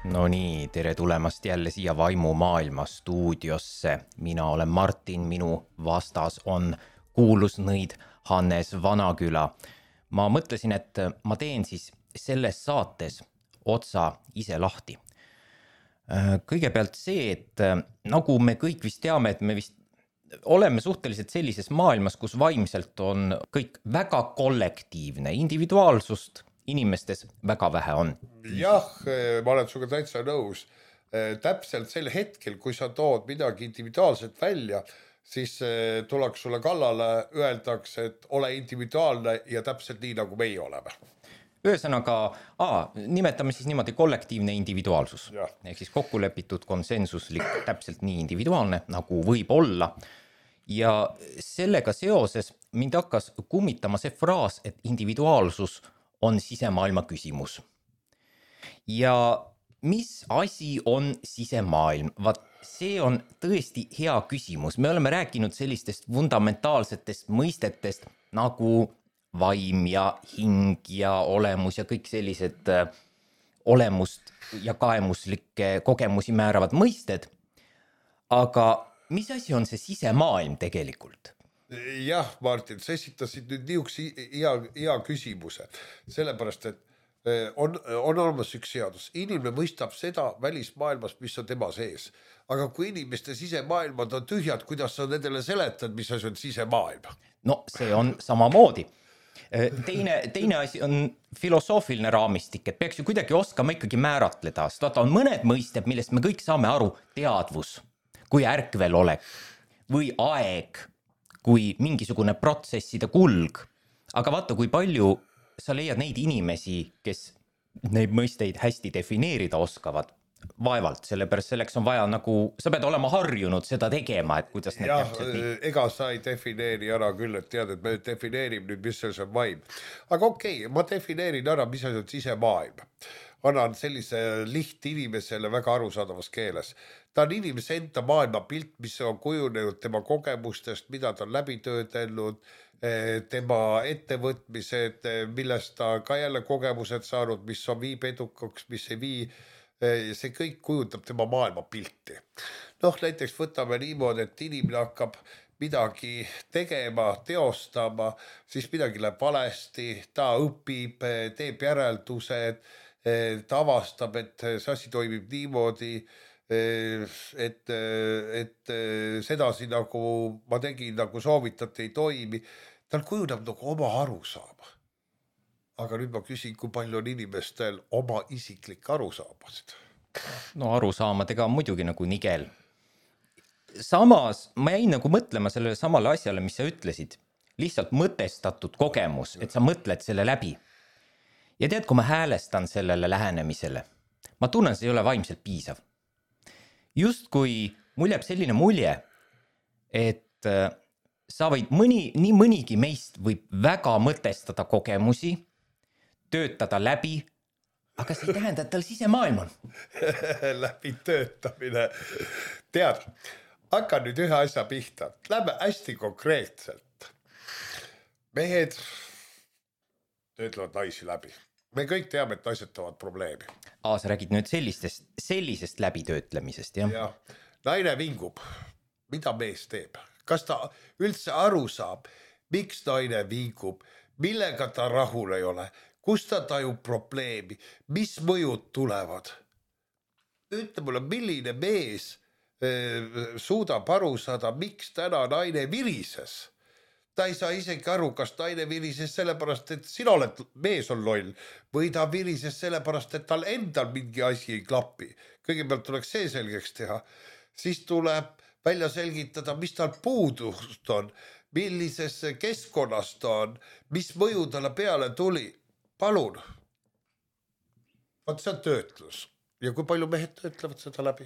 No nii, tere tulemast jälle siia Vaimumaailma stuudiosse. Mina olen Martin, minu vastas on kuulus nõid Hannes Vanaküla. Ma mõtlesin, et ma teen siis selles saates otsa ise lahti. Kõigepealt see, et nagu me kõik vist teame, et me vist oleme suhteliselt sellises maailmas, kus vaimselt on kõik väga kollektiivne, individuaalsust inimestes väga vähe on. Jah, ma olen suga täitsa nõus. Täpselt sel hetkel, kui sa tood midagi individuaalselt välja, siis tuleks sulle kallale, öeldakse, et ole individuaalne ja täpselt nii, nagu meie oleme. Ühesõnaga, nimetame siis niimoodi kollektiivne individuaalsus. Ja. Ehk siis kokkulepitud konsensuslik, täpselt nii individuaalne, nagu võib olla. Ja sellega seoses mind hakkas kummitama see fraas, et individuaalsus on sisemaailma küsimus. Ja mis asi on sisemaailm? Vaat see on tõesti hea küsimus. Me oleme rääkinud sellistest fundamentaalsetest mõistetest nagu vaim ja hing ja olemus ja kõik sellised olemust ja kaemuslikke kogemusi määravad mõisted. Aga mis asi on see sisemaailm tegelikult? Jah, Martin, sa esitasid nüüd niisuguse hea küsimuse, sellepärast, et on olemas üks seadus. Inimene mõistab seda välismaailmast, mis on tema sees. Aga kui inimeste sisemaailmad on tühjad, kuidas sa nendele seletad, mis asi on sisemaailm? No see on samamoodi. Teine asi on filosoofiline raamistik, et peaks ju kuidagi oskama ikkagi määratleda. Vaata, on mõned mõisted, millest me kõik saame aru, teadvus, kui ärkvel olek või aeg, kui mingisugune protsesside kulg. Aga vaata, kui palju sa leiad neid inimesi, kes neid mõisteid hästi defineerida oskavad. Vaevalt, sellepärast selleks on vaja nagu, sa pead olema harjunud seda tegema, et kuidas need täpselt nii. Ega sa ei defineeri ära küll, et tead, et me defineerime nüüd, mis see on vaim. Aga okei, ma defineerin ära, mis on sisemaailm. Annan sellise lihtinimesele väga arusaadavas keeles. Ta on inimese enda maailmapilt, mis on kujunenud tema kogemustest, mida ta on läbi töödelnud, tema ettevõtmised, millest ta ka jälle kogemused saanud, mis on viib edukaks, mis ei vii. See kõik kujundab tema maailmapilti. Näiteks võtame niimoodi, et inimene hakkab midagi tegema, teostama, siis midagi läheb valesti, ta õpib, teeb järeldused, ta avastab, et see asi toimib niimoodi, et sedasi nagu ma tegin, nagu soovitate, ei toimi. Tal kujuneb nagu oma arusaama. Aga nüüd ma küsin, kui palju on inimestel oma isiklik arusaamasid? No arusaamadega on muidugi nagu nigel. Samas ma jäin nagu mõtlema sellele samale asjale, mis sa ütlesid. Lihtsalt mõtestatud kogemus, et sa mõtled selle läbi. Ja tead, kui ma häälestan sellele lähenemisele, ma tunnen, see ei ole vaimselt piisav. Just kui mul jääb selline mulje, et sa võid nii mõnigi meist võib väga mõtestada kogemusi, töötada läbi, aga see ei tähenda, et tal sisemaailm on. Läbi töötamine. Tead, hakka nüüd ühe asja pihta. Lähme hästi konkreetselt. Mehed töötlevad naisi läbi. Me kõik teame, et naised toovad probleemi. Sa räägid nüüd sellisest läbitöötlemisest, jah? Ja, naine vingub. Mida mees teeb? Kas ta üldse aru saab, miks naine vingub, millega ta rahul ei ole? Kus ta tajub probleemi, mis mõjud tulevad. Ütle mulle, milline mees suudab aru saada, miks täna naine virises. Ta ei saa isegi aru, kas naine virises sellepärast, et sina oled, mees on loll, või ta virises sellepärast, et tal endal mingi asi ei klapi. Kõigepealt tuleks see selgeks teha. Siis tuleb välja selgitada, mis tal puudust on, millises keskkonnast on, mis mõju talle peale tuli. Palun. Vaat see on töötlus. Ja kui palju mehed töötlevad seda läbi?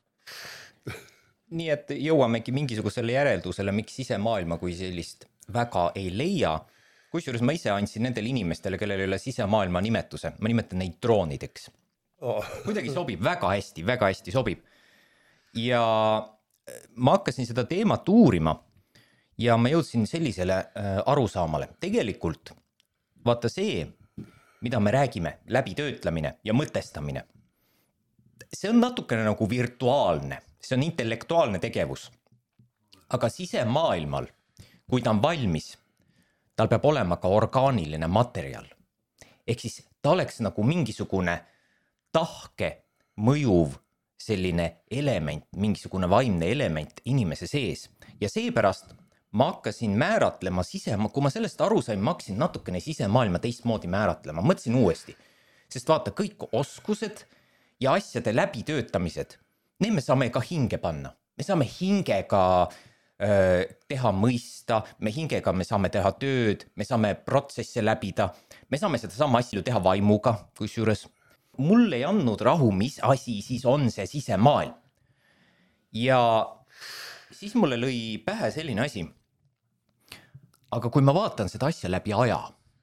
Nii et jõuamegi mingisugusele järeldusele, miks sisemaailma kui sellist väga ei leia. Kusjuures ma ise andsin nendele inimestele, kellel ei ole sisemaailma nimetuse. Ma nimetan neid droonideks. Kuidagi sobib, väga hästi sobib. Ja ma hakkasin seda teemat uurima ja ma jõudsin sellisele arusaamale. Tegelikult vaata see, mida me räägime, läbitöötlemine ja mõtestamine. see on natukene nagu virtuaalne, see on intellektuaalne tegevus. Aga sisemaailmal, kui ta on valmis, tal peab olema ka orgaaniline materjal. Ehk siis ta oleks nagu mingisugune tahke, mõjuv selline element, mingisugune vaimne element inimese sees. Ja seepärast ma hakkasin määratlema kui ma sellest aru sain, ma hakkasin natukene sisemaailma teistmoodi määratlema. Mõtlesin uuesti, sest vaata, kõik oskused ja asjade läbitöötamised, need me saame ka hinge panna. Me saame hingega teha mõista, me hingega me saame teha tööd, me saame protsesse läbida, me saame seda sama asju teha vaimuga, kusjuures mul ei andnud rahu, mis asi siis on see sisemaailm. Ja siis mulle lõi pähe selline asi. Aga kui ma vaatan seda asja läbi aja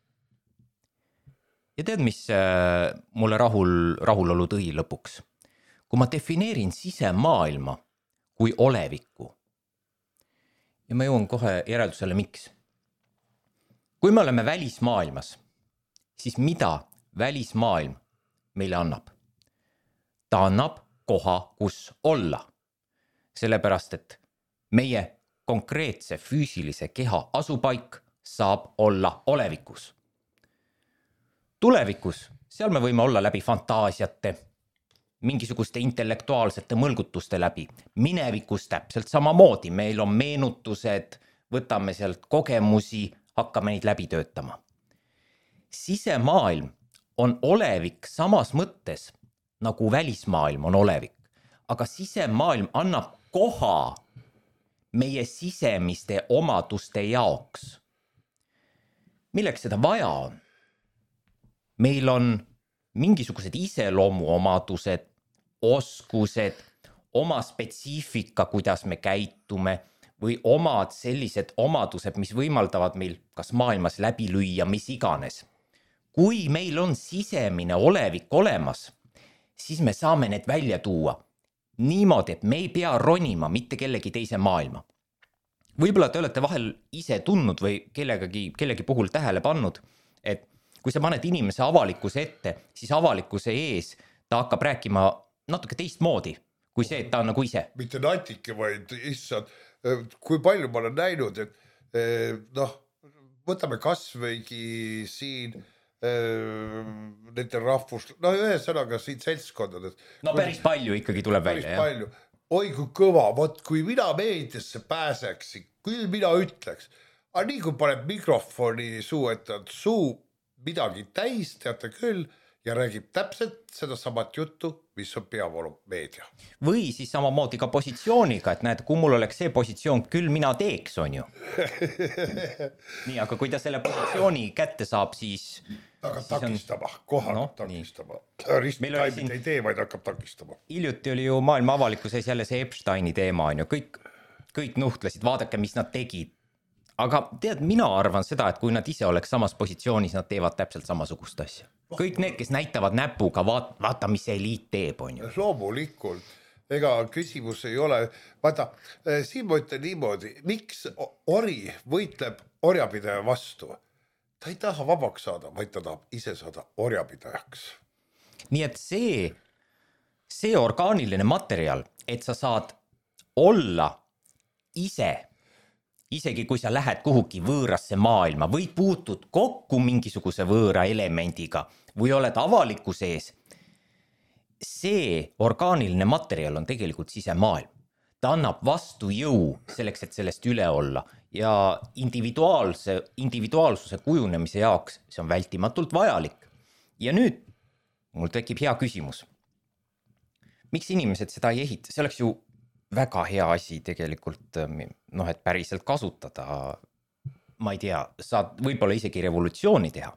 ja tead, mis mulle rahulolu tõi lõpuks? Kui ma defineerin sisemaailma kui olevikku, ja ma jõuan kohe järeldusele, miks. Kui me oleme välismaailmas, siis mida välismaailm meile annab? Ta annab koha, kus olla. Sellepärast, et meie konkreetse füüsilise keha asupaik saab olla olevikus. Tulevikus, seal me võime olla läbi fantaasiate, mingisuguste intellektuaalsete mõlgutuste läbi. Minevikus täpselt samamoodi, meil on meenutused, võtame sealt kogemusi, hakkame neid läbi töötama. Sisemaailm on olevik samas mõttes, nagu välismaailm on olevik, aga sisemaailm annab koha meie sisemiste omaduste jaoks. Milleks seda vaja on? Meil on mingisugused iseloomuomadused, oskused, oma spetsiifika, kuidas me käitume või omad sellised omadused, mis võimaldavad meil kas maailmas läbi lüüa, mis iganes. Kui meil on sisemine olevik olemas, siis me saame need välja tuua niimoodi, et me ei pea ronima mitte kellegi teise maailma. Võib-olla te olete vahel ise tundnud või kellegi puhul tähele pannud, et kui sa paned inimese avalikkuse ette, siis avalikkuse ees ta hakkab rääkima natuke teistmoodi, kui see, et ta on nagu ise. Mitte natike, vaid issand, kui palju ma olen näinud, et võtame kasvõigi siin nende rahvust, ühesõnaga siin seltskondades. No päris palju ikkagi tuleb välja. Palju. Oi kui kõva, kui mina meediasse pääseks, küll mina ütleks. Aga nii kui paneb mikrofoni suu, et on suu midagi täis, teate küll, ja räägib täpselt seda samat juttu, mis on peavoolumeedia. Või siis samamoodi ka positsiooniga, et näed, kui mul oleks see positsioon, küll mina teeks, on ju. Nii, aga kui ta selle positsiooni kätte saab, siis... hakkab takistama, kohe hakkab takistama. Ristitaimid ei tee, vaid hakkab takistama. Hiljuti oli ju maailma avalikkuses jälle see Epsteini teema, on ju. Kõik nuhtlesid, vaadake, mis nad tegid. Aga tead, mina arvan seda, et kui nad ise oleks samas positsioonis, nad teevad täpselt samasugust asja. Kõik need, kes näitavad näpuga, vaata, mis see eliit teeb, on ju. Loomulikult. Ega küsimus ei ole. Vaata, siin ma ütlen niimoodi, miks ori võitleb orjapidaja vastu? Ta ei taha vabaks saada, vaid ta tahab ise saada orjapidajaks. Nii et see orgaaniline materjal, et sa saad olla ise, isegi kui sa lähed kuhugi võõrasse maailma või puutud kokku mingisuguse võõra elemendiga või oled avalikkuse ees, see orgaaniline materjal on tegelikult sisemaailm. Ta annab vastu jõu selleks, et sellest üle olla ja individuaalsuse kujunemise jaoks see on vältimatult vajalik. Ja nüüd mul tekib hea küsimus. Miks inimesed seda ei ehita? See oleks ju väga hea asi tegelikult, et päriselt kasutada, ma ei tea, saad võib-olla isegi revolutsiooni teha.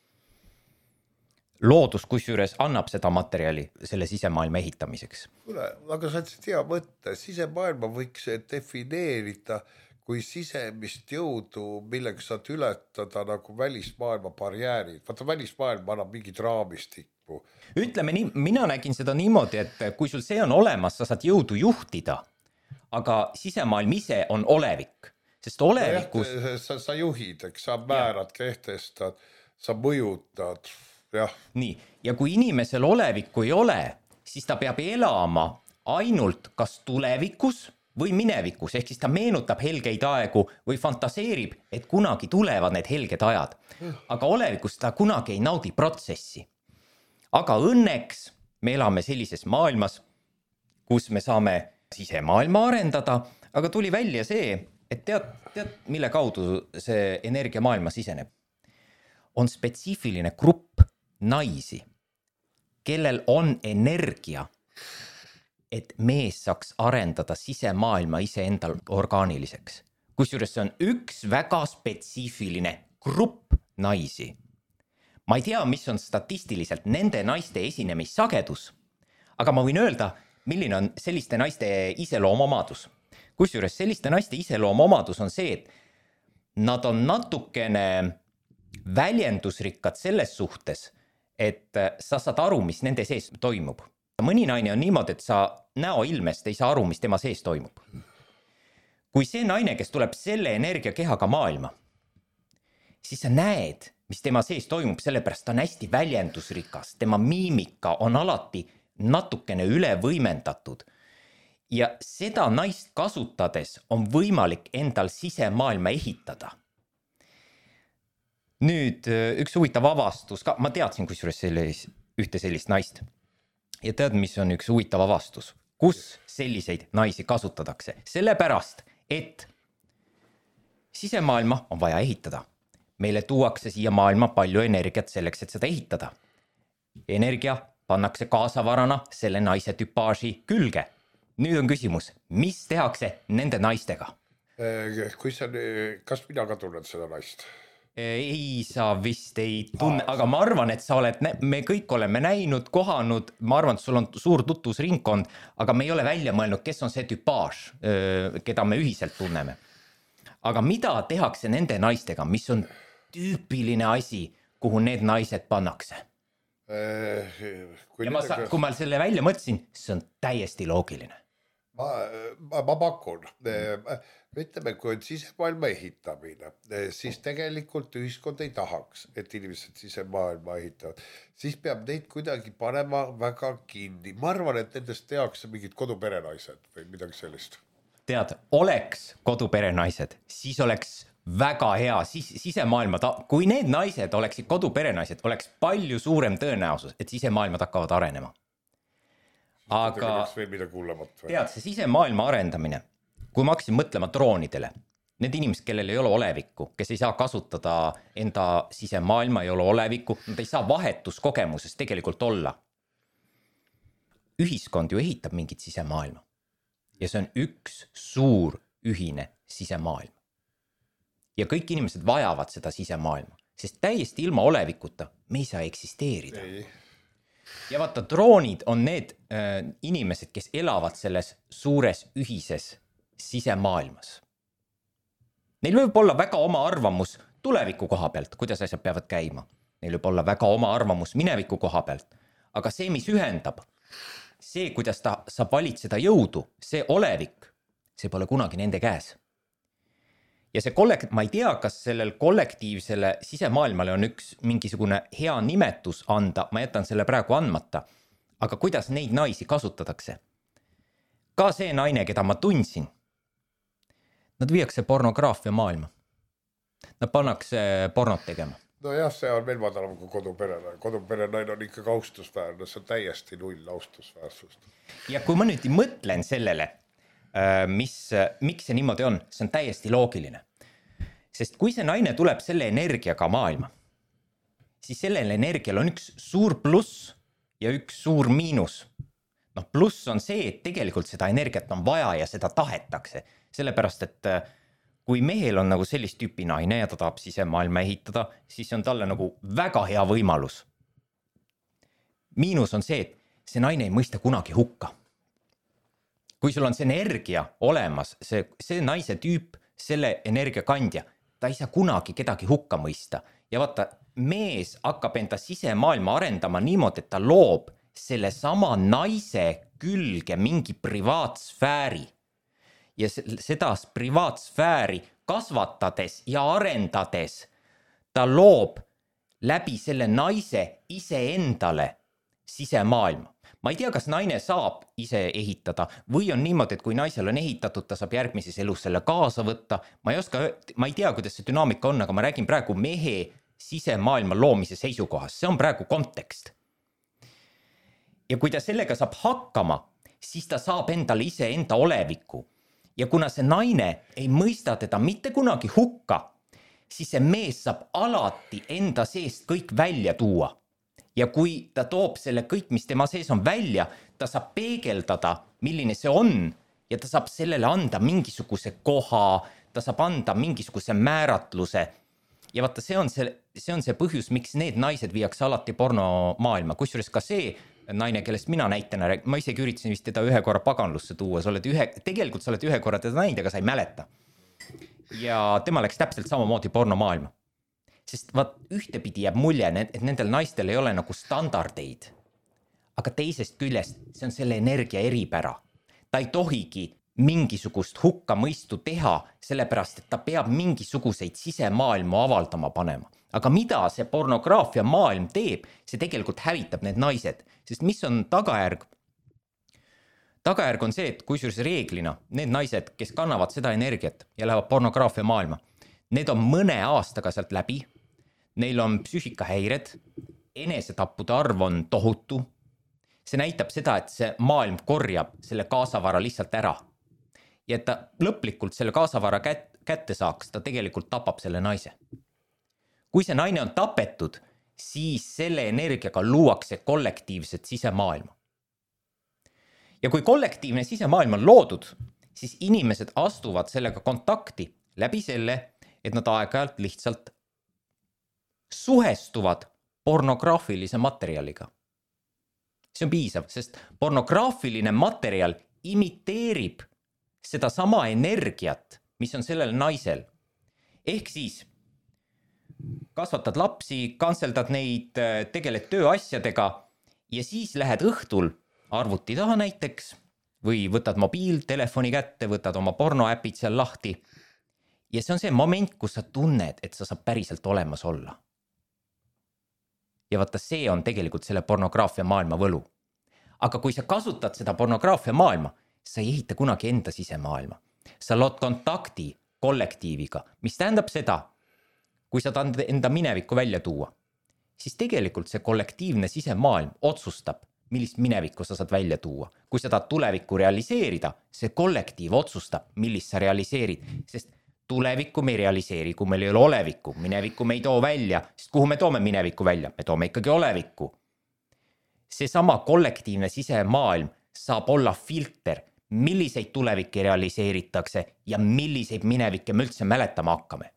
Loodus kusjuures annab seda materjali selle sisemaailma ehitamiseks. Aga sa ütlesid hea mõtte, sisemaailma võiks defineerida kui sisemist jõudu, millega saad ületada nagu välismaailma barjäärid. Vaata, välismaailma annab mingid raamistikku. Ütleme nii, mina nägin seda niimoodi, et kui sul see on olemas, sa saad jõudu juhtida, aga sisemaailm ise on olevik, sest olevikus... Sa juhid, eks sa määrad, kehtestad, sa mõjutad, jah. Nii, ja kui inimesel olevikku ei ole, siis ta peab elama ainult kas tulevikus või minevikus, ehk siis ta meenutab helgeid aegu või fantaseerib, et kunagi tulevad need helged ajad. Aga olevikus ta kunagi ei naudi protsessi. Aga õnneks me elame sellises maailmas, kus me saame sisemaailma arendada, aga tuli välja see, et tead, mille kaudu see energia maailma siseneb. On spetsiifiline grupp naisi, kellel on energia, et mees saaks arendada sisemaailma iseendal orgaaniliseks. Kusjuures see on üks väga spetsiifiline grupp naisi. Ma ei tea, mis on statistiliselt nende naiste esinemissagedus, aga ma võin öelda, milline on selliste naiste iseloomomadus. Kusjuures selliste naiste iseloomomadus on see, et nad on natukene väljendusrikkad selles suhtes, et sa saad aru, mis nende sees toimub. Mõni naine on niimoodi, et sa näoilmest ei saa aru, mis tema sees toimub. Kui see naine, kes tuleb selle energiakehaga maailma, siis sa näed, mis tema sees toimub, sellepärast ta on hästi väljendusrikas. Tema miimika on alati natukene üle võimendatud. Ja seda naist kasutades on võimalik endal sisemaailma ehitada. Nüüd üks huvitav avastus, ma teadsin kusjuures ühte sellist naist. Ja tead, mis on üks huvitav avastus? Kus selliseid naisi kasutatakse? Sellepärast, et sisemaailma on vaja ehitada. Meile tuuakse siia maailma palju energiat selleks, et seda ehitada. Energia pannakse kaasavarana selle naise tüpaaži külge. Nüüd on küsimus, mis tehakse nende naistega? Kas mina ka tunnen seda naist? Ei, sa vist ei tunne, aga ma arvan, et sa oled, me kõik oleme näinud, kohanud, ma arvan, et sul on suur tutvusringkond, aga me ei ole välja mõelnud, kes on see tüpaaž, keda me ühiselt tunneme. Aga mida tehakse nende naistega, mis on tüüpiline asi, kuhu need naised pannakse? Ja kui ma selle välja mõtlesin, see on täiesti loogiline. Ma pakun, ütleme, kui on sisemaailma ehitamine, siis tegelikult ühiskond ei tahaks, et inimesed sisemaailma ehitavad. Siis peab neid kuidagi panema väga kinni. Ma arvan, et nendest tehakse mingid koduperenaised või midagi sellist. Tead, oleks koduperenaised, siis oleks väga hea sisemaailma. Kui need naised oleksid koduperenaised, oleks palju suurem tõenäosus, et sisemaailmad hakkavad arenema. Aga tead, see sisemaailma arendamine, kui ma hakkasin mõtlema droonidele, need inimesed, kellel ei ole olevikku, kes ei saa kasutada enda sisemaailma, ei ole olevikku, nad ei saa vahetuskogemuses tegelikult olla. Ühiskond ju ehitab mingit sisemaailma ja see on üks suur ühine sisemaailm. Ja kõik inimesed vajavad seda sisemaailma, sest täiesti ilma olevikuta me ei saa eksisteerida. Ja vaata, droonid on need inimesed, kes elavad selles suures ühises sisemaailmas. Neil võib olla väga oma arvamus tuleviku koha pealt, kuidas asjad peavad käima. Neil võib olla väga oma arvamus mineviku koha pealt. Aga see, mis ühendab, see, kuidas ta saab valitseda jõudu, see olevik, see pole kunagi nende käes. Ja see ma ei tea, kas sellel kollektiivsele sisemaailmale on üks mingisugune hea nimetus anda, ma jätan selle praegu andmata, aga kuidas neid naisi kasutatakse? Ka see naine, keda ma tundsin, nad viiakse pornograafia maailma. Nad pannakse pornot tegema. No jah, see on veel madalam kui koduperenaine. Koduperenaine on ikka austusväärne, see on täiesti null austusväärsust. Ja kui ma nüüd mõtlen sellele, miks see niimoodi on, see on täiesti loogiline. Sest kui see naine tuleb selle energiaga maailma, siis sellel energial on üks suur pluss ja üks suur miinus. Pluss on see, et tegelikult seda energiat on vaja ja seda tahetakse. Sellepärast, et kui mehel on nagu sellist tüüpi naine ja ta tahab sisemaailma ehitada, siis on talle nagu väga hea võimalus. Miinus on see, et see naine ei mõista kunagi hukka. Kui sul on see energia olemas, see naise tüüp, selle energia kandja, ta ei saa kunagi kedagi hukka mõista. Ja vaata, mees hakkab enda sisemaailma arendama niimoodi, et ta loob selle sama naise külge mingi privaatsfääri. Ja seda privaatsfääri kasvatades ja arendades ta loob läbi selle naise iseendale sisemaailma. Ma ei tea, kas naine saab ise ehitada või on niimoodi, et kui naisel on ehitatud, ta saab järgmises elus selle kaasa võtta. Ma ei tea, kuidas see dünaamika on, aga ma räägin praegu mehe sisemaailma loomise seisukohast. See on praegu kontekst. Ja kui ta sellega saab hakkama, siis ta saab endale ise enda oleviku. Ja kuna see naine ei mõista teda mitte kunagi hukka, siis see mees saab alati enda seest kõik välja tuua. Ja kui ta toob selle kõik, mis tema sees on välja, ta saab peegeldada, milline see on ja ta saab sellele anda mingisuguse koha, ta saab anda mingisuguse määratluse. Ja vaata, see on see põhjus, miks need naised viiakse alati pornomaailma. Kusjuures ka see naine, kellest mina näitena räägin, ma isegi üritasin vist teda ühe korra paganlusse tuua, tegelikult sa oled ühe korra teda näinud, aga sa ei mäleta. Ja tema läks täpselt samamoodi pornomaailma. Sest vaat ühtepidi jääb mulje, et nendel naistel ei ole nagu standardeid. Aga teisest küljest see on selle energia eripära. Ta ei tohigi mingisugust hukkamõistu teha, sellepärast, et ta peab mingisuguseid sisemaailmu avaldama panema. Aga mida see pornograafia maailm teeb, see tegelikult hävitab need naised. Sest mis on tagajärg? Tagajärg on see, et kusjuures reeglina need naised, kes kannavad seda energiat ja lähevad pornograafia maailma, need on mõne aastaga sealt läbi, neil on psüühikahäired, enesetappude arv on tohutu. See näitab seda, et see maailm korjab selle kaasavara lihtsalt ära. Ja et ta lõplikult selle kaasavara kätte saaks, ta tegelikult tapab selle naise. Kui see naine on tapetud, siis selle energiaga luuakse kollektiivset sisemaailma. Ja kui kollektiivne sisemaailm on loodud, siis inimesed astuvad sellega kontakti läbi selle, et nad aeg-ajalt lihtsalt suhestuvad pornograafilise materjaliga. See on piisav, sest pornograafiline materjal imiteerib seda sama energiat, mis on sellel naisel. Ehk siis kasvatad lapsi, kantseldad neid, tegeled tööasjadega ja siis lähed õhtul arvuti taha näiteks või võtad mobiiltelefoni kätte, võtad oma pornoäpid seal lahti. Ja see on see moment, kus sa tunned, et sa saab päriselt olemas olla. Ja vaata, see on tegelikult selle pornograafia maailma võlu. Aga kui sa kasutad seda pornograafia maailma, sa ei ehita kunagi enda sisemaailma. Sa lood kontakti kollektiiviga, mis tähendab seda, kui sa tahad enda minevikku välja tuua, siis tegelikult see kollektiivne sisemaailm otsustab, millist minevikku sa saad välja tuua. Kui sa tahad tulevikku realiseerida, see kollektiiv otsustab, millist sa realiseerid, sest tulevikku me ei realiseeri, kui meil ei ole olevikku. Minevikku me ei too välja, sest kuhu me toome minevikku välja? Me toome ikkagi olevikku. See sama kollektiivne sisemaailm saab olla filter, milliseid tulevikke realiseeritakse ja milliseid minevikke me üldse mäletama hakkame.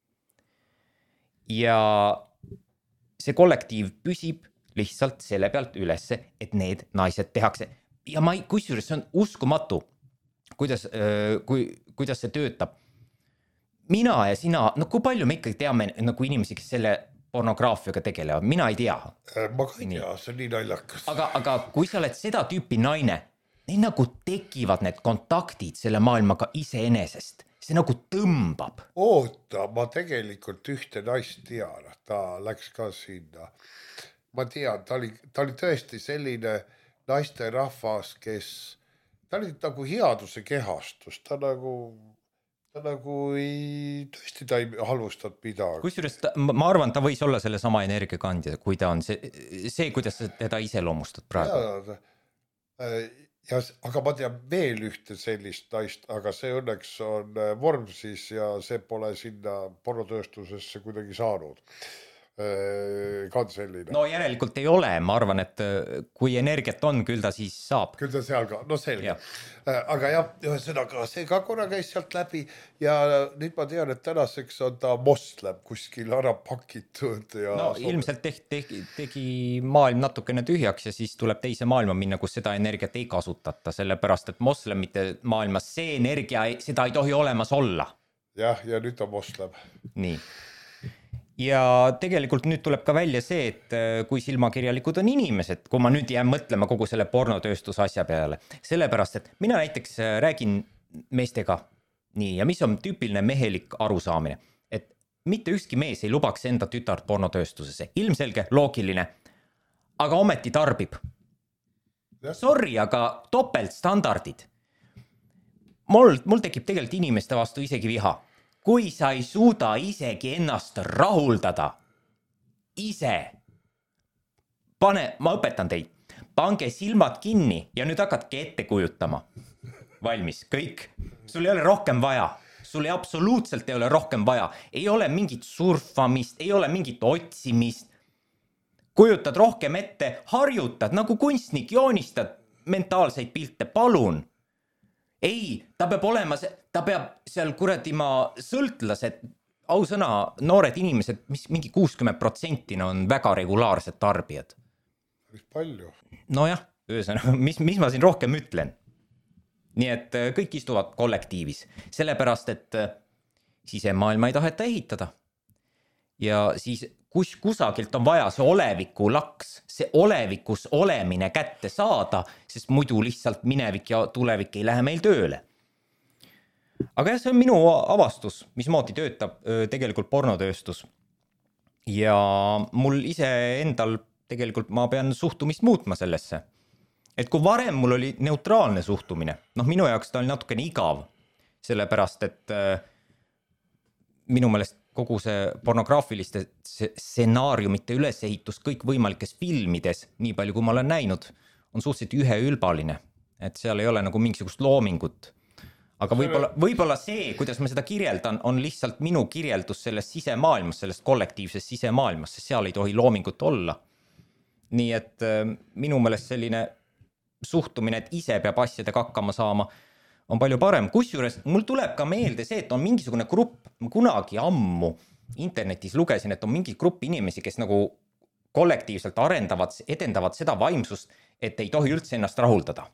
Ja see kollektiiv püsib lihtsalt selle pealt ülesse, et need naised tehakse. Ja kusjuures see on uskumatu, kuidas see töötab. Mina ja sina, kui palju me ikkagi teame nagu inimesi, kes selle pornograafiaga tegelevad? Mina ei tea. Ma ka ei tea, see on nii naljakas. Aga kui sa oled seda tüüpi naine, need nagu tekivad need kontaktid selle maailmaga iseenesest. See nagu tõmbab. Oota, ma tegelikult ühte naist tean, ta läks ka sinna. Ma tean, ta oli tõesti selline naiste rahvas, kes ta oli nagu headuse kehastus, ta ta ei halvustanud midagi. Kusjuures ma arvan, ta võis olla selle sama energiakandja, kui ta on see, kuidas teda iseloomustad praegu. Aga ma tean veel ühte sellist naist, aga see õnneks on Vormsis ja see pole sinna pornotööstusesse kuidagi saanud. Ka on selline. No järelikult ei ole, ma arvan, et kui energiat on, küll ta siis saab. Küll ta seal ka, no selge. Aga jah, ühesõnaga see ka korra käis sealt läbi ja nüüd ma tean, et tänaseks on ta moslem kuskil ära pakitud. No ilmselt tegi maailm natukene tühjaks ja siis tuleb teise maailma minna, kus seda energiat ei kasutata, sellepärast, et moslemite maailmas see energia, seda ei tohi olemas olla. Jah, ja nüüd on moslem. Nii. Ja tegelikult nüüd tuleb ka välja see, et kui silmakirjalikud on inimesed, kui ma nüüd jään mõtlema kogu selle pornotööstuse asja peale, sellepärast, et mina näiteks räägin meestega nii, ja mis on tüüpiline mehelik arusaamine, et mitte ükski mees ei lubaks enda tütart pornotööstusesse, ilmselge, loogiline, aga ometi tarbib. Sorry, aga topeltstandardid. Mul tekib tegelikult inimeste vastu isegi viha. Kui sa ei suuda isegi ennast rahuldada, ma õpetan teid, pange silmad kinni ja nüüd hakatke ette kujutama. Valmis, kõik. Sul ei ole rohkem vaja. Sul absoluutselt ei ole rohkem vaja. Ei ole mingit surfamist, ei ole mingit otsimist. Kujutad rohkem ette, harjutad, nagu kunstnik, joonistad mentaalseid pilte, palun. Ei, ta peab seal kuradima sõltlased, ausõna, noored inimesed, mis mingi 60% on väga regulaarsed tarbijad. Mis palju? Nojah, ühesõnaga, mis ma siin rohkem ütlen. Nii et kõik istuvad kollektiivis, sellepärast, et sisemaailma ei taheta ehitada. Ja siis kusagilt on vaja see oleviku laks, see olevikus olemine kätte saada, sest muidu lihtsalt minevik ja tulevik ei lähe meil tööle. Aga jah, see on minu avastus, mismoodi töötab tegelikult pornotööstus. Ja mul ise endal tegelikult ma pean suhtumist muutma sellesse. Et kui varem mul oli neutraalne suhtumine, minu jaoks ta oli natukene igav, sellepärast, et minu meelest kogu see pornograafiliste stsenaariumite ülesehitus kõik võimalikes filmides, nii palju kui ma olen näinud, on suhteliselt üheülbaline, et seal ei ole nagu mingisugust loomingut. Aga võib-olla see, kuidas ma seda kirjeldan, on lihtsalt minu kirjeldus sellest sisemaailmast, sellest kollektiivsest sisemaailmast, sest seal ei tohi loomingut olla. Nii et minu meelest selline suhtumine, et ise peab asjadega hakkama saama, on palju parem. Kusjuures mul tuleb ka meelde see, et on mingisugune grupp, ma kunagi ammu internetis lugesin, et on mingi grupp inimesi, kes nagu kollektiivselt edendavad seda vaimsust, et ei tohi üldse ennast rahuldada.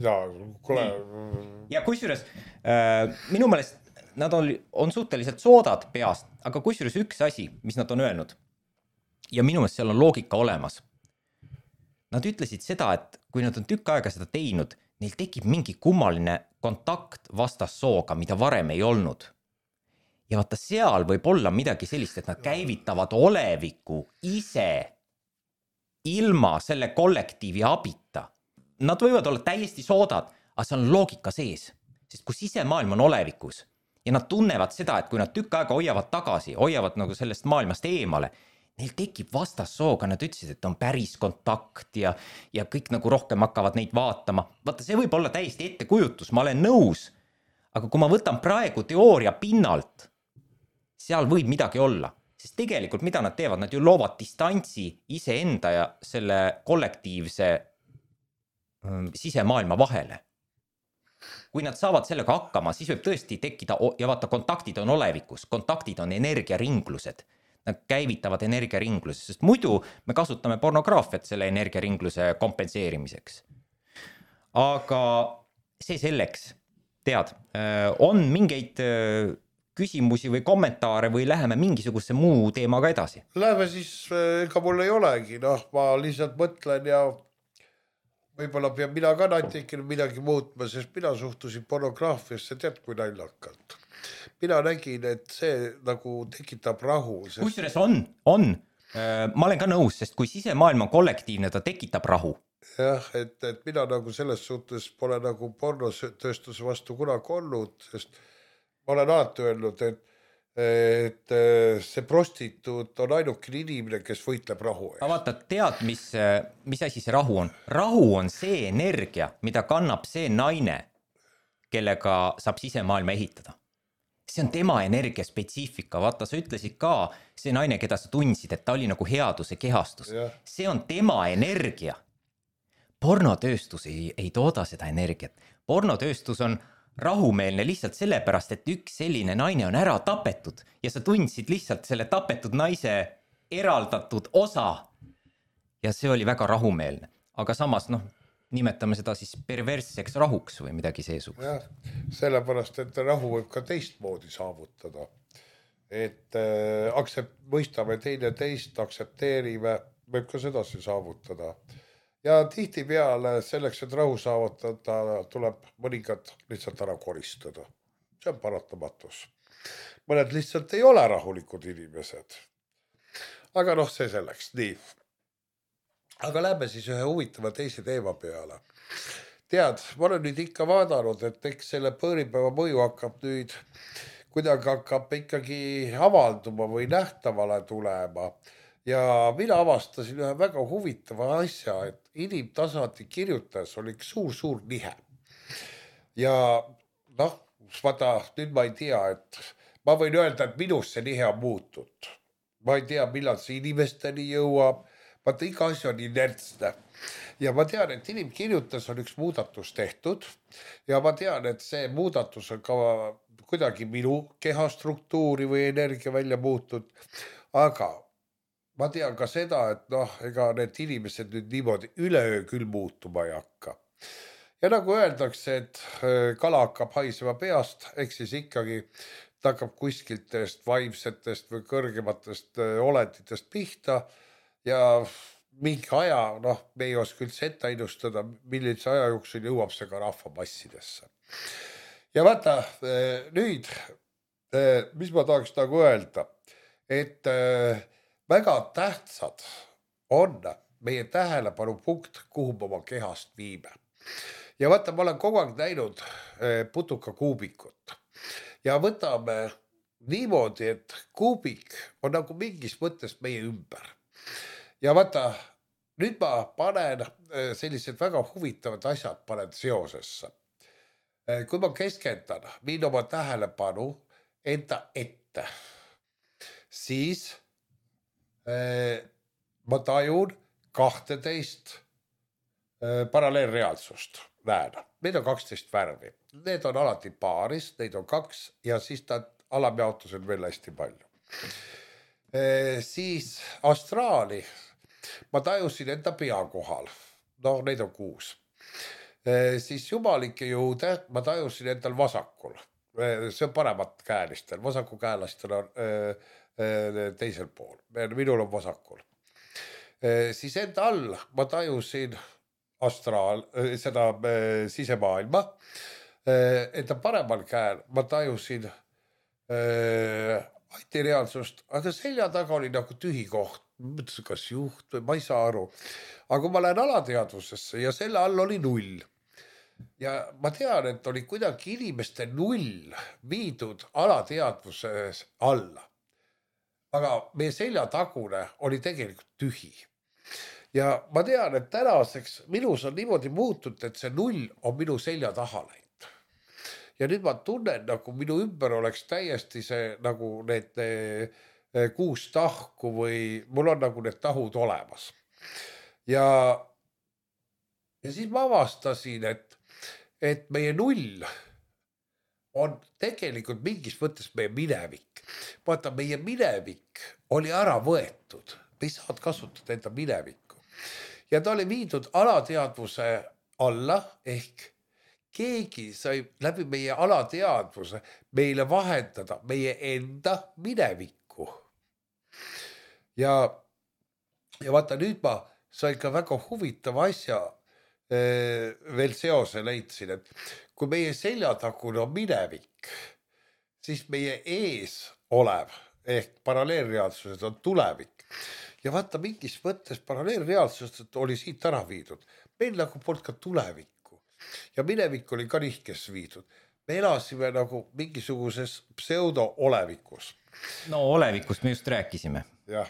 Ja kusjuures minu meelest nad on suhteliselt soodad peast, aga kusjuures üks asi, mis nad on öelnud, ja minu meelest seal on loogika olemas. Nad ütlesid seda, et kui nad on tükk aega seda teinud, neil tekib mingi kummaline kontakt vastassooga, mida varem ei olnud. Ja vaata, seal võib olla midagi sellist, et nad käivitavad oleviku ise ilma selle kollektiivi abita. Nad võivad olla täiesti soodad, aga see on loogika sees. Sest kui sisemaailm on olevikus ja nad tunnevad seda, et kui nad tükk aega hoiavad tagasi, hoiavad nagu sellest maailmast eemale, neil tekib vastassooga, nad ütlesid, et on päris kontakt ja kõik nagu rohkem hakkavad neid vaatama. Vaata, see võib olla täiesti ettekujutus, ma olen nõus. Aga kui ma võtan praegu teooria pinnalt, seal võib midagi olla. Sest tegelikult mida nad teevad, nad ju loovad distantsi iseenda ja selle kollektiivse sisemaailma vahele. Kui nad saavad sellega hakkama, siis võib tõesti tekkida, ja vaata, kontaktid on olevikus, kontaktid on energiaringlused. Nad käivitavad energiaringluse, sest muidu me kasutame pornograafiat selle energiaringluse kompenseerimiseks. Aga see selleks, tead, on mingeid küsimusi või kommentaare või läheme mingisuguse muu teemaga edasi? Läheme siis, ega mul ei olegi, ma lihtsalt mõtlen ja võib-olla peab mina ka natikene midagi muutma, sest mina suhtusin pornograafiasse, tead kui naljakalt. Mina nägin, et see nagu tekitab rahu. Kusjuures on. Ma olen ka nõus, sest kui sisemaailm on kollektiivne, ta tekitab rahu. Jah, et mina nagu selles suhtes pole nagu pornotööstuse vastu kunagi olnud, sest ma olen alati öelnud, et see prostituut on ainukene inimene, kes võitleb rahu eest. Vaata, tead, mis asi see rahu on? Rahu on see energia, mida kannab see naine, kellega saab sisemaailma ehitada. See on tema energia spetsiifika. Vaata, sa ütlesid ka, see naine, keda sa tundsid, et ta oli nagu headuse kehastus. Ja. See on tema energia. Pornotööstus ei tooda seda energiat. Pornotööstus on rahumeelne lihtsalt sellepärast, et üks selline naine on ära tapetud ja sa tundsid lihtsalt selle tapetud naise eraldatud osa. Ja see oli väga rahumeelne. Aga samas, nimetame seda siis perversseks rahuks või midagi seesugust. Jah, sellepärast, et rahu võib ka teistmoodi saavutada. Et mõistame teine teist, aksepteerime, võib ka sedasi saavutada. Ja tihti peale selleks, et rahu saavutada, tuleb mõningad lihtsalt ära koristada. See on paratamatus. Mõned lihtsalt ei ole rahulikud inimesed. Aga see selleks, nii. Aga lähme siis ühe huvitava teise teema peale. Tead, ma olen nüüd ikka vaadanud, et eks selle põõripäeva mõju hakkab nüüd kuidagi hakkab ikkagi avalduma või nähtavale tulema. Ja mina avastasin ühe väga huvitava asja, et inimtasandi kirjutas oli üks suur nihe. Ja noh, vaata, nüüd ma ei tea, et ma võin öelda, et minus see nihe on muutunud. Ma ei tea, millal see inimesteni jõuab. Vaata, iga asja on inertsne. Ja ma tean, et inimkirjutas on üks muudatus tehtud ja ma tean, et see muudatus on ka kuidagi minu kehastruktuuri või energia välja muutud. Aga ma tean ka seda, et noh, ega need inimesed nüüd niimoodi üleöö küll muutuma ei hakka. Ja nagu öeldakse, et kala hakkab haisema peast, ehk siis ikkagi ta hakkab kuskiltest vaimsetest või kõrgematest olenditest pihta ja mingi aja, noh, me ei oska üldse ette ennustada, millise aja jooksul jõuab see ka rahvamassidesse. Ja vaata, nüüd, mis ma tahaks nagu öelda, et väga tähtsad on meie tähelepanupunkt, kuhu me oma kehast viime. Ja vaata, ma olen kogu aeg näinud putukakuubikut ja võtame niimoodi, et kuubik on nagu mingis mõttes meie ümber. Ja vaata, nüüd ma panen sellised väga huvitavad asjad panen seosesse. Kui ma keskendan, viin oma tähelepanu enda ette, siis ma tajun 12 paralleelreaalsust. Näen, need on 12 värvi. Need on alati paaris, neid on 2 ja siis ta alamjaotus on veel hästi palju. Siis astraali ma tajusin enda pea kohal. No, neid on 6. Siis jumalikke jõude ma tajusin endal vasakul. See on paremat käelistel. Vasaku käelastel on teisel pool. Minul on vasakul. Siis enda all ma tajusin seda sisemaailma. Enda paremal käel ma tajusin antireaalsust, aga selja taga oli nagu tühi koht. Mõtlesin, kas juht või ma ei saa aru. Aga kui ma lähen alateadvusesse ja selle all oli 0. Ja ma tean, et oli kuidagi inimeste 0 viidud alateadvuses alla. Aga meie selja tagune oli tegelikult tühi. Ja ma tean, et tänaseks minus on niimoodi muutunud, et see 0 on minu selja taha läinud. Ja nüüd ma tunnen, nagu minu ümber oleks täiesti see nagu need 6 tahku või mul on nagu need tahud olemas. Ja siis ma avastasin, et meie 0 on tegelikult mingis mõttes meie minevik. Vaata, meie minevik oli ära võetud. Me ei saanud kasutada enda minevikku. Ja ta oli viidud alateadvuse alla ehk keegi sai läbi meie alateadvuse meile vahendada meie enda minevikku. Ja vaata, nüüd ma sain ka väga huvitava asja veel seose leidsin, et kui meie seljatagune on minevik, siis meie ees olev ehk paralleelreaalsused on tulevik. Ja vaata, mingis mõttes paralleelreaalsused oli siit ära viidud. Meil nagu polnud ka tulevikku ja minevik oli ka nihkes viidud. Me elasime nagu mingisuguses pseudo-olevikus. No olevikust me just rääkisime. Jah.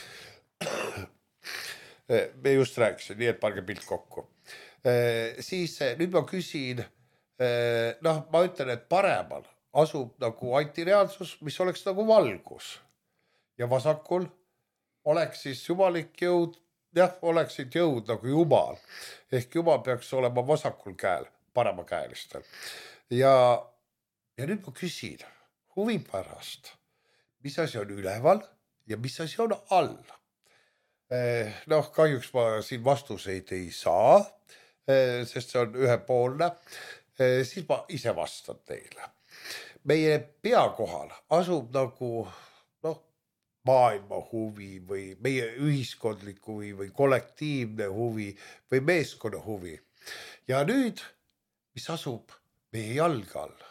Me just rääkisime, nii et pange pilt kokku. Siis nüüd ma küsin, noh, ma ütlen, et paremal asub nagu antireaalsus, mis oleks nagu valgus. Ja vasakul oleks siis jumalik jõud, jah, oleksid jõud nagu jumal. Ehk jumal peaks olema vasakul käel, parema käelistel. Ja nüüd ma küsin huvi pärast, mis asi on üleval ja mis asi on all. Noh, kahjuks ma siin vastuseid ei saa, sest see on ühepoolne. Siis ma ise vastan teile. Meie pea kohal asub nagu maailma huvi või meie ühiskondliku huvi või kollektiivne huvi või meeskonna huvi. Ja nüüd, mis asub meie jalga all?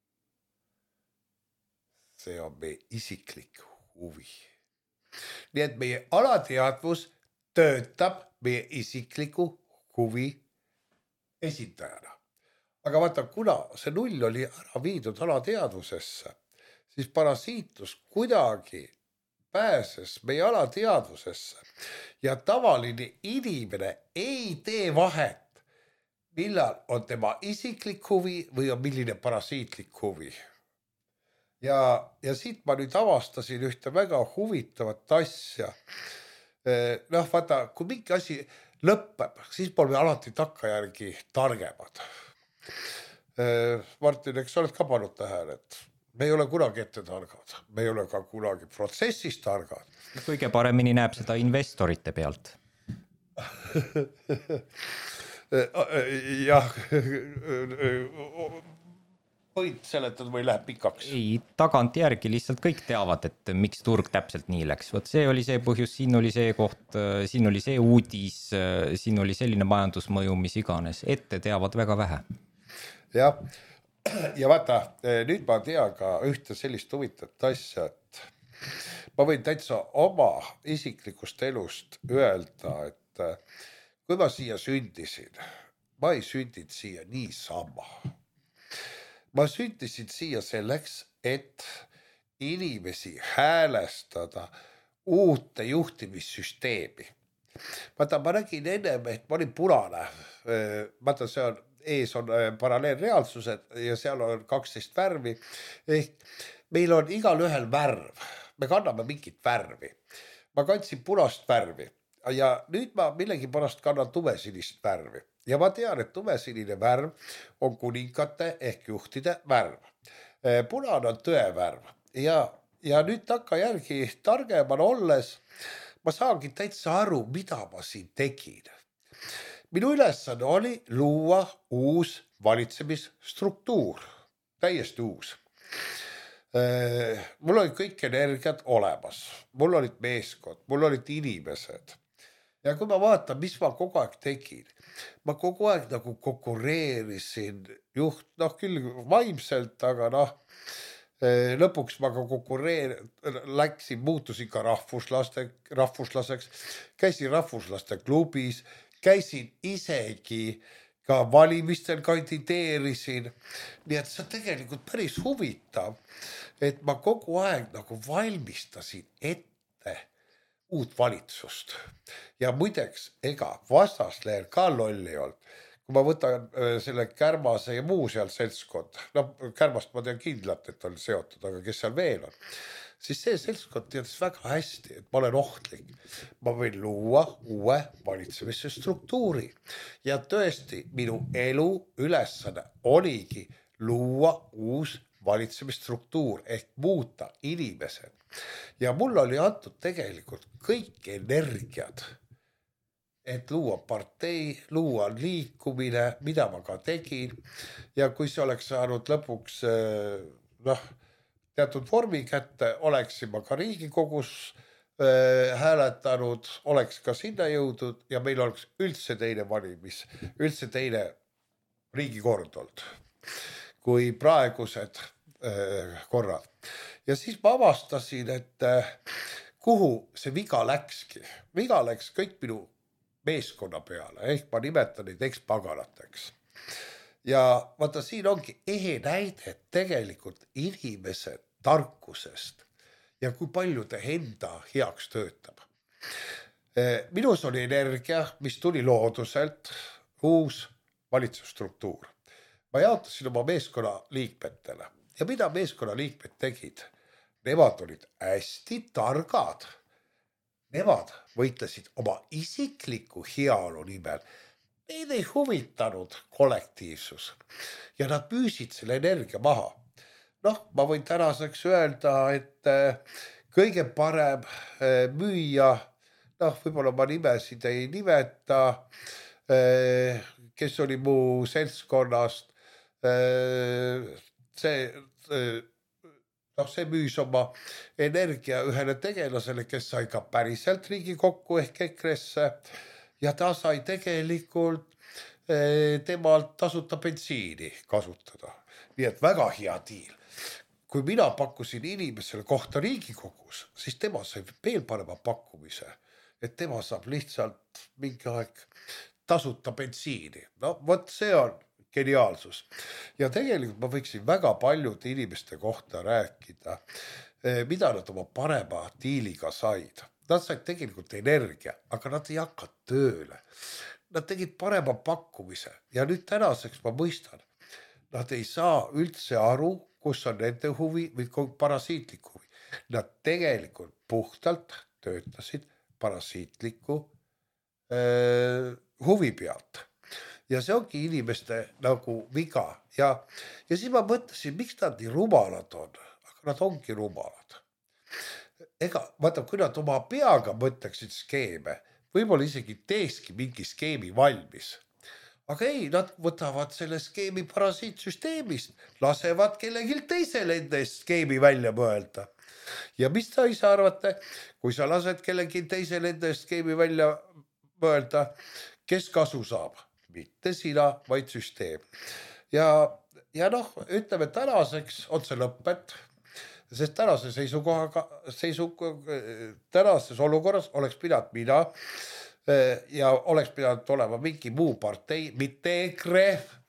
See on meie isiklik huvi. Nii et meie alateadvus töötab meie isikliku huvi esindajana. Aga vaata, kuna see null oli ära viidud alateadvusesse, siis parasiitlus kuidagi pääses meie alateadvusesse ja tavaline inimene ei tee vahet, millal on tema isiklik huvi või on milline parasiitlik huvi. Ja siit ma nüüd avastasin ühte väga huvitavat asja. Noh, vaata, kui mingi asi lõppeb, siis pole alati takkajärgi targemad. Martin, eks sa oled ka pannud tähele, et me ei ole kunagi ette targad, me ei ole ka kunagi protsessis targad. Kõige paremini näeb seda investorite pealt. Jah, võid seletada või läheb pikaks? Ei, tagantjärgi lihtsalt kõik teavad, et miks turg täpselt nii läks. Võt see oli see põhjus, siin oli see koht, siin oli see uudis, siin oli selline majandusmõju, mis iganes. Ette teavad väga vähe. Jah, ja vaata, nüüd ma tean ka ühte sellist huvitavat asja, et ma võin täitsa oma isiklikust elust öelda, et kui ma siia sündisin, ma ei sündinud siia niisama. Ma sündisin siia selleks, et inimesi häälestada uute juhtimissüsteemi. Vaata, ma nägin ennem, et ma olin punane. Vaata, see on ees on paralleelreaalsused ja seal on 12 värvi. Ehk meil on igal ühel värv. Me kanname mingit värvi. Ma kandsin punast värvi ja nüüd ma millegi pärast kannan tumesinist värvi. Ja ma tean, et tumesinine värv on kuningate ehk juhtide värv. Punane on tõe värv. Ja nüüd takkajärgi targemana olles ma saangi täitsa aru, mida ma siin tegin. Minu ülesanne oli luua uus valitsemisstruktuur, täiesti uus. Mul olid kõik energiat olemas, mul olid meeskond, mul olid inimesed. Ja kui ma vaatan, mis ma kogu aeg tegin, ma kogu aeg nagu konkureerisin juht, küll vaimselt, aga lõpuks ma ka läksin, muutusin ka rahvuslaseks, käisin rahvuslaste klubis, käisin isegi ka valimistel kandideerisin. Nii et see on tegelikult päris huvitav, et ma kogu aeg nagu valmistasin ette uut valitsust. Ja muideks, ega vastasleer ka lolli olnud. Kui ma võtan selle Kärmase ja muu seal seltskond, Kärmast ma tean kindlalt, et on seotud, aga kes seal veel on, siis see seltskond teadis väga hästi, et ma olen ohtlik. Ma võin luua uue valitsemise struktuuri. Ja tõesti, minu elu ülesanne oligi luua uus valitsemisstruktuur ehk muuta inimesed. Ja mul oli antud tegelikult kõik energiad, et luua partei, luua liikumine, mida ma ka tegin. Ja kui see oleks saanud lõpuks, teatud vormi kätte, oleksin ma ka Riigikogus hääletanud, oleks ka sinna jõudnud ja meil oleks üldse teine valimis, üldse teine riigikord olnud kui praegused korrad. Ja siis ma avastasin, et kuhu see viga läkski. Viga läks kõik minu meeskonna peale, ehk ma nimetan neid ekspaganateks. Ja vaata, siin ongi ehe näide tegelikult inimese tarkusest ja kui palju ta enda heaks töötab. Minus oli energia, mis tuli looduselt, uus valitsusstruktuur. Ma jaotasin oma meeskonna liikmetele ja mida meeskonna liikmed tegid? Nemad olid hästi targad. Nemad võitlesid oma isikliku heaolu nimel. Neid ei huvitanud kollektiivsus ja nad müüsid selle energia maha. Ma võin tänaseks öelda, et kõige parem müüja, võib-olla ma nimesid ei nimeta, kes oli mu seltskonnast, see müüs oma energia ühele tegelasele, kes sai ka päriselt Riigikokku ehk EKRE-sse ja ta sai tegelikult temalt tasuta bensiini kasutada. Nii et väga hea diil. Kui mina pakkusin inimesele kohta Riigikogus, siis tema sai veel parema pakkumise et tema saab lihtsalt mingi aeg tasuta bensiini. No vot see on geniaalsus. Ja tegelikult ma võiksin väga paljude inimeste kohta rääkida, mida nad oma parema diiliga said. Nad said tegelikult energia, aga nad ei hakanud tööle. Nad tegid parema pakkumise ja nüüd tänaseks ma mõistan, nad ei saa üldse aru, kus on nende huvi või parasiitlik huvi. Nad tegelikult puhtalt töötasid parasiitliku huvi pealt. Ja see ongi inimeste nagu viga. Ja siis ma mõtlesin, miks nad nii rumalad on, aga nad ongi rumalad. Ega, vaata, kui nad oma peaga mõtleksid skeeme, võib-olla isegi teeski mingi skeemi valmis. Aga ei, nad võtavad selle skeemi parasiitsüsteemist, lasevad kellelgi teisele enda skeemi välja mõelda. Ja mis sa ise arvate, kui sa lased kellelgi teisele enda skeemi välja mõelda, kes kasu saab? Mitte sina, vaid süsteem. Ja noh, ütleme tänaseks on see lõpet, sest tänases olukorras oleks pidanud mina ja oleks pidanud olema mingi muu partei, mitte EKRE,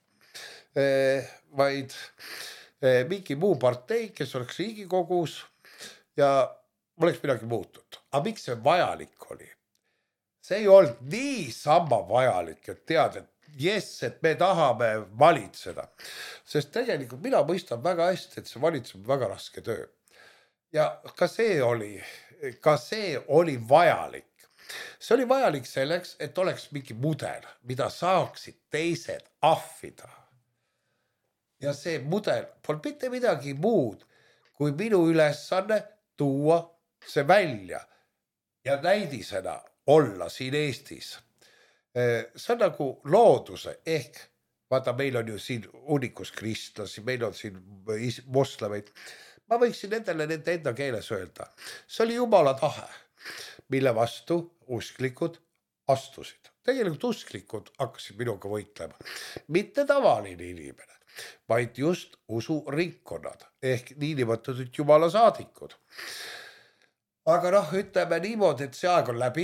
vaid mingi muu partei, kes oleks Riigikogus ja oleks midagi muutunud. Aga miks see vajalik oli? See ei olnud niisama vajalik, et tead, et et me tahame valitseda. Sest tegelikult mina mõistan väga hästi, et see valitseb väga raske töö. Ja ka see oli vajalik. See oli vajalik selleks, et oleks mingi mudel, mida saaksid teised ahvida. Ja see mudel polnud mitte midagi muud, kui minu ülesanne tuua see välja ja näidisena olla siin Eestis. See on nagu looduse ehk, vaata, meil on ju siin unikus kristlasi, meil on siin moslemeid. Ma võiksin nende enda keeles öelda. See oli Jumala tahe, mille vastu usklikud astusid. Tegelikult usklikud hakkasid minuga võitlema. Mitte tavaline inimene, vaid just usuringkonnad ehk niinimetatud Jumala saadikud. Aga noh, ütleme niimoodi, et see aeg on läbi.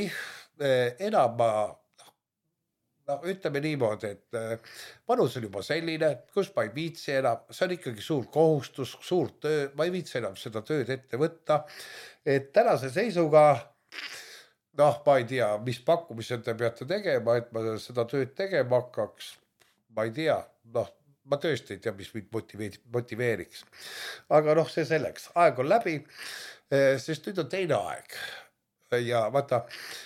Ütleme niimoodi, et vanus on juba selline, kus ma ei viitsi enam, see on ikkagi suur kohustus, suur töö, ma ei viitsi enam seda tööd ette võtta, et tänase seisuga, noh, ma ei tea, mis pakkumised te peate tegema, et ma seda tööd tegema hakkaks, ma ei tea, noh, ma tõesti ei tea, mis mind motiveeriks, aga noh, see selleks, aeg on läbi, sest nüüd on teine aeg ja vaata,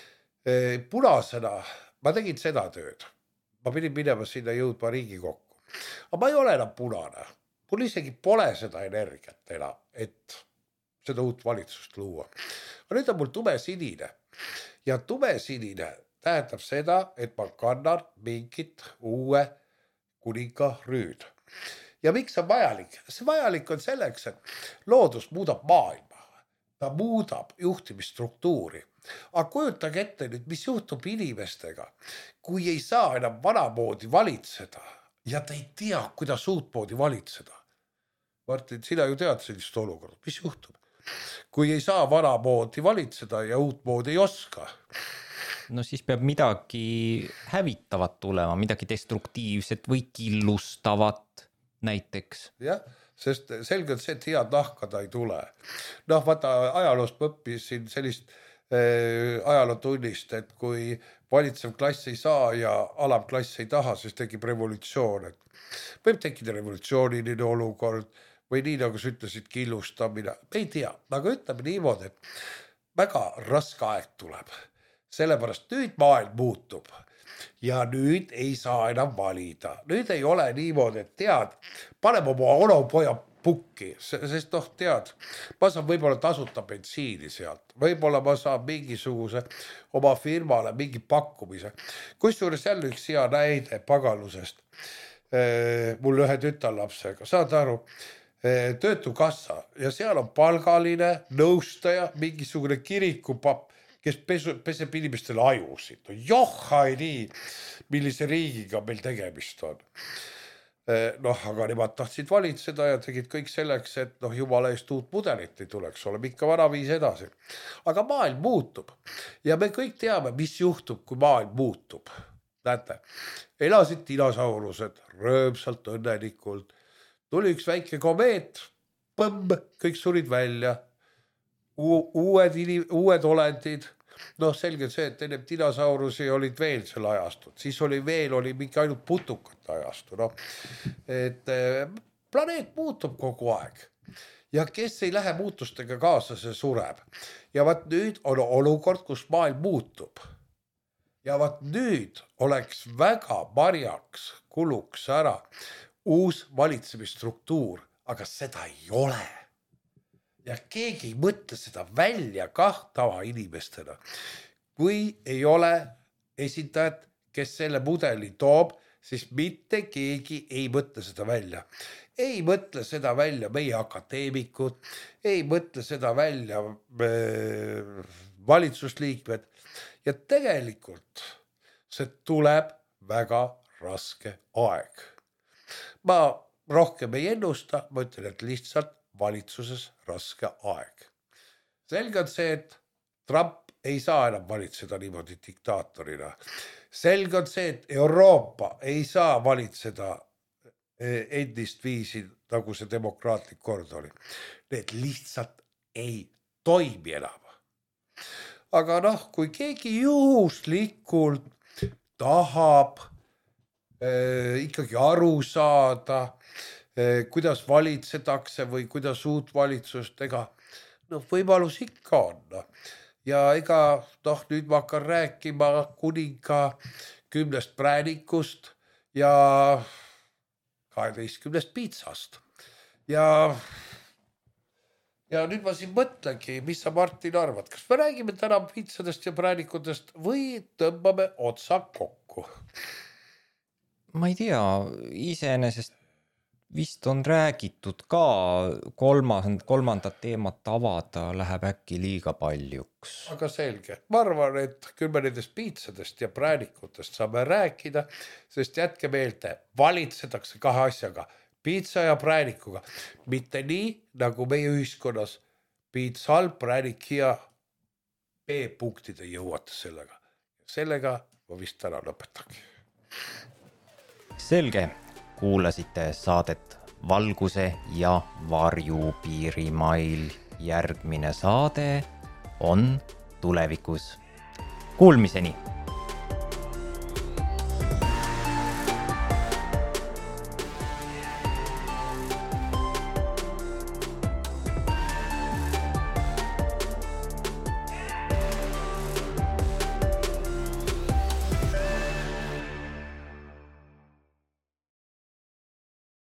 punasena ma tegin seda tööd. Ma pidin minema sinna jõudma Riigikokku. Aga ma ei ole enam punane. Mul isegi pole seda energiat enam, et seda uut valitsust luua. Aga nüüd on mul tumesinine. Ja tumesinine tähendab seda, et ma kannan mingit uue kuninga rüüd. Ja miks on vajalik? See vajalik on selleks, et loodus muudab maailma. Ta muudab juhtimisstruktuuri. Aga kujutage ette nüüd, mis juhtub inimestega, kui ei saa enam vanamoodi valitseda ja ta ei tea, kuidas uutmoodi valitseda. Martin, sina ju tead sellist olukorda. Mis juhtub? Kui ei saa vanamoodi valitseda ja uutmoodi ei oska. No siis peab midagi hävitavat tulema, midagi destruktiivset või killustavat näiteks. Jah, sest selgelt see, et head nahka ta ei tule. Noh, vaata, ajaloost ma õppisin sellist ajalootunnist, et kui valitsev klass ei saa ja alamklass ei taha, siis tekib revolutsioon. Võib tekkida revolutsiooniline olukord või nii, nagu sa ütlesid, killustamine. Ei tea, aga ütleme niimoodi, et väga raske aeg tuleb. Sellepärast nüüd maailm muutub ja nüüd ei saa enam valida. Nüüd ei ole niimoodi, et tead, paneme oma onopoja pukki, sest noh, tead, ma saan võib-olla tasuta bensiini sealt, võib-olla ma saan mingisuguse oma firmale mingi pakkumise. Kusjuures jälle üks hea näide pagalusest, mul ühe tütarlapsega, saad aru, töötukassa ja seal on palgaline nõustaja, mingisugune kirikupapp, kes peseb inimestele ajusid. Johha ei nii, millise riigiga meil tegemist on. Noh, aga nemad tahtsid valitseda ja tegid kõik selleks, et noh, jumala eest uut mudelit ei tuleks, oleme ikka vanaviis edasi. Aga maailm muutub ja me kõik teame, mis juhtub, kui maailm muutub. Näete, elasid dinosaurused röömsalt õnnelikult, tuli üks väike komeet, põmm, kõik surid välja, uued olendid. Noh, selge see, et ennem dinosaurusi olid veel selle ajastud, siis oli mingi ainult putukate ajastu. No. Et planeet muutub kogu aeg ja kes ei lähe muutustega kaasa, see sureb. Ja vaat nüüd on olukord, kus maailm muutub. Ja vaat nüüd oleks väga marjaks kuluks ära uus valitsemisstruktuur, aga seda ei ole. Ja keegi ei mõtle seda välja tava inimestena. Kui ei ole esindajad, kes selle mudeli toob, siis mitte keegi ei mõtle seda välja. Ei mõtle seda välja meie akadeemikud, ei mõtle seda välja valitsusliikmed. Ja tegelikult see tuleb väga raske aeg. Ma rohkem ei ennusta, ma ütlen, et lihtsalt valitsuses raske aeg. Selge on see, et Trump ei saa enam valitseda niimoodi diktaatorina. Selge on see, et Euroopa ei saa valitseda endist viisi, nagu see demokraatlik kord oli. Need lihtsalt ei toimi enam. Aga noh, kui keegi juhuslikult tahab ikkagi aru saada, kuidas valitsetakse või kuidas uut valitsust, noh, võimalus ikka on. Ja ega noh, nüüd ma hakkan rääkima kuninga 10 präänikust ja 12 piitsast. Ja nüüd ma siin mõtlengi, mis sa, Martin, arvad? Kas me räägime täna piitsadest ja präänikutest või tõmbame otsa kokku? Ma ei tea, iseenesest vist on räägitud ka, kolmandat teemat avada läheb äkki liiga paljuks. Aga selge. Ma arvan, et küll me nendest piitsadest ja präänikutest saame rääkida, sest jätke meelde, valitsetakse 2 asjaga, piitsa ja präänikuga. Mitte nii, nagu meie ühiskonnas piits halb, präänik hea, B-punktid ei jõuata sellega. Sellega ma vist täna lõpetangi. Selge. Kuulasite saadet Valguse ja varju piirimail. Järgmine saade on tulevikus. Kuulmiseni!